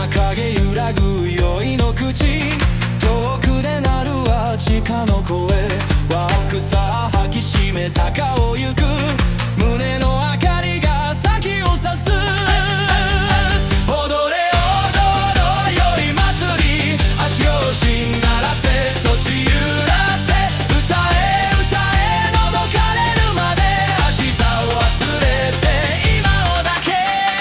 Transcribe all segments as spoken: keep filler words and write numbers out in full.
な影揺らぐ酔いの口、遠くで鳴るは地下の声、湧くさ吐きしめ坂を行く、胸の明かりが先を指す。踊れ踊ろうより祭り、足をしならせ土地揺らせ、歌え歌えのどかれるまで、明日を忘れて今をだけ。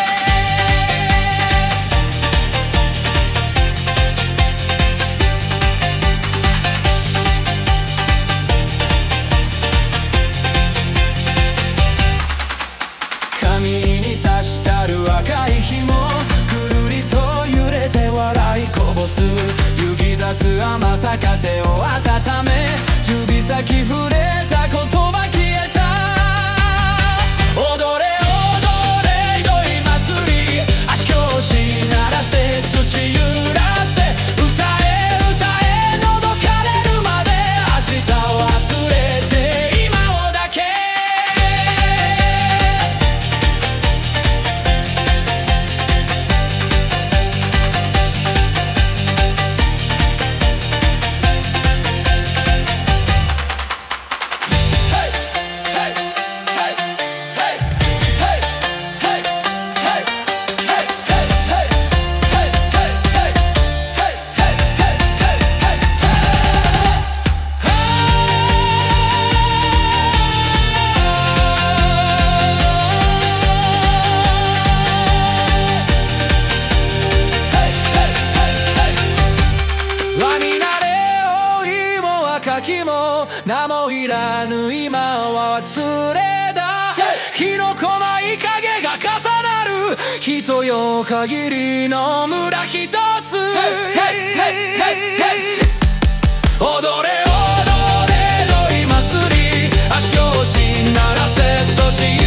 髪に刺したる赤い紐、くるりと揺れて笑いこぼす、行き立つ甘さか手を温め、指先触れた言葉消えた。踊れ踊れ酔い祭り、足をしならせ土揺らせ、歌え歌えのどかれるまで、明日を忘れて今をだけ。柿も名もいらぬ今は忘れだ、日の来ない影が重なる、人よ限りの村一つ。踊れ踊れ酔い祭り、足をしならせそし